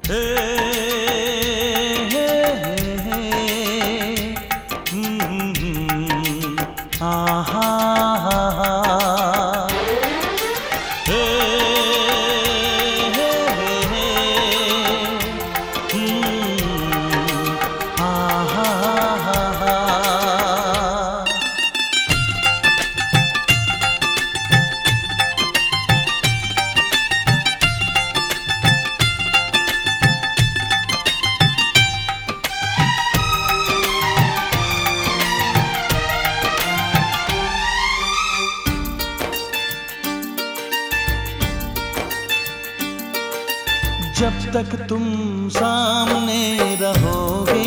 जब तक तुम सामने रहोगे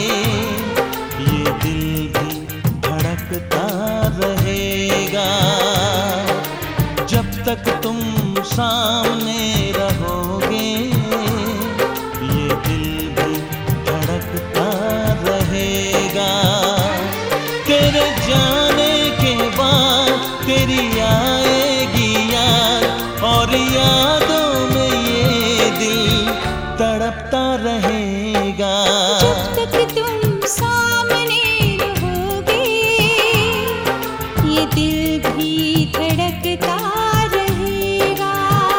ये दिल भी धड़कता रहेगा। जब तक तुम सामने रहोगे ये दिल भी धड़कता रहेगा। तेरे जाने के बाद तेरी आएगी याद और यादों में ये दिल तड़पता रहेगा। जब तक तुम सामने रहोगे ये दिल भी धड़कता रहेगा।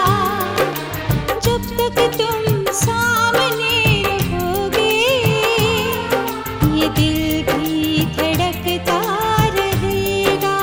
जब तक तुम सामने रहोगे ये दिल भी धड़कता रहेगा।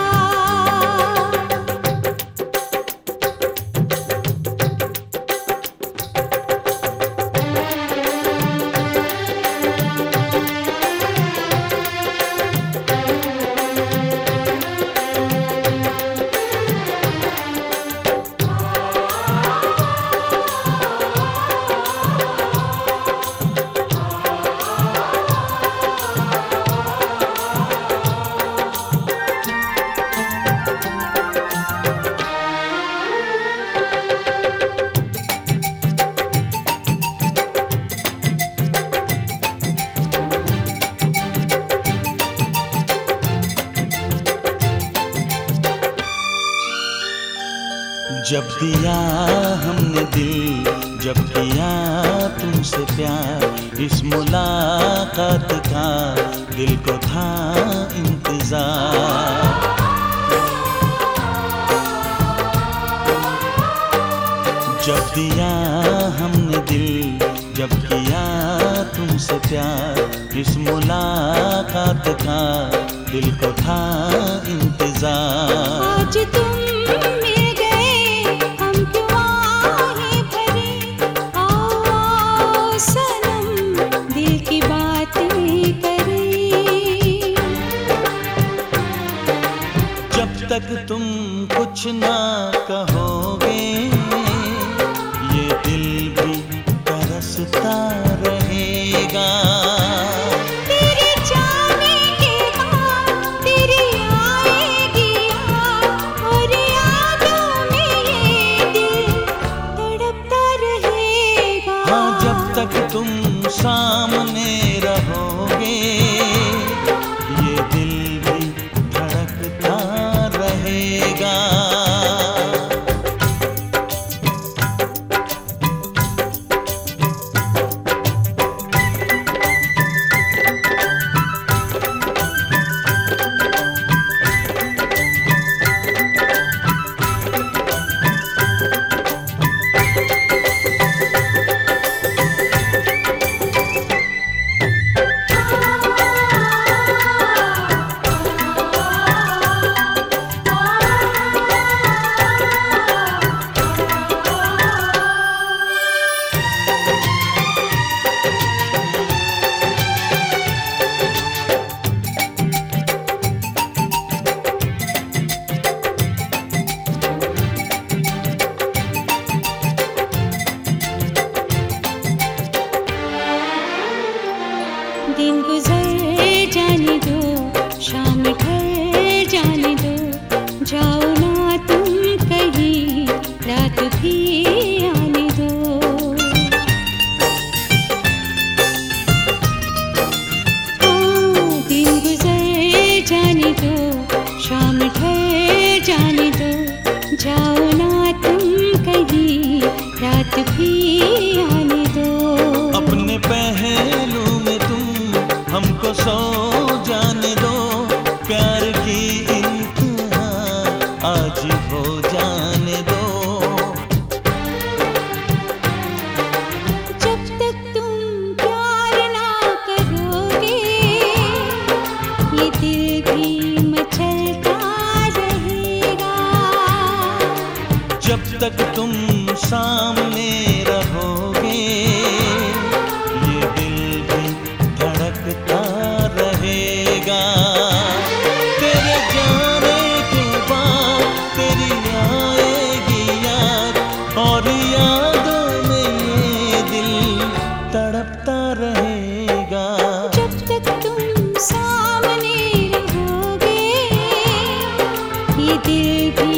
जब दिया हमने दिल, जब किया तुमसे प्यार, इस मुलाकात का दिल को था इंतजार। जब दिया हमने दिल, जब किया तुमसे प्यार, इस मुलाकात का दिल को था इंतजार। आज तुम मिल गए हम क्यों आहें भरे, आओ आओ सनम दिल की बातें करें। जब तक तुम कुछ ना कहोगे ये दिल भी तरसता रहेगा। तेरे जाने के बाद तेरी आएगी याद और यादों में ये दिल तड़पता रहेगा। हाँ, जब तक तुम सामने रहोगे ये दिल भी धड़कता रहेगा। दिन गुजर जाने दो, शाम ढल जाने दो, जाओ ना तुम कहीं, रात भी आने दो। हाँ, दिन गुजर जाने दो, शाम ढल जाने दो, जाओ ना तुम कहीं, रात भी आने दो। अपने पहलू में तुम हमको सो जाने दो, प्यार की इंतहा आज हो जाने दो। जब तक तुम प्यार ना करोगे ये दिल भी मचलता रहेगा। जब तक तुम सामने रहोगे ये दिल भी धड़कता रहेगा। तेरे जाने के बाद तेरी आएगी याद, और यादों में ये दिल तड़पता रहेगा। जब तक तुम सामने रहोगे ये दिल भी